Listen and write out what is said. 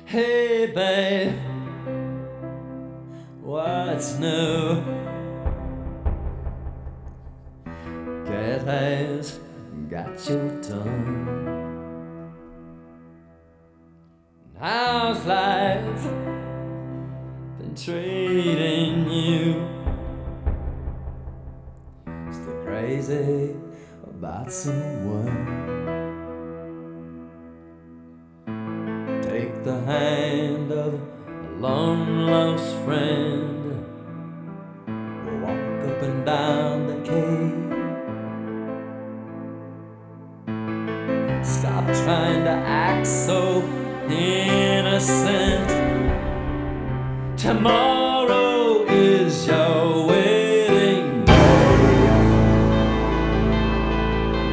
Hey babe, what's new? Cat has got your tongue. How's life been treating you? Still crazy about someone? Take the hand of a long-lost friend. We'll walk up and down the cave. Stop trying to act so innocent. Tomorrow is your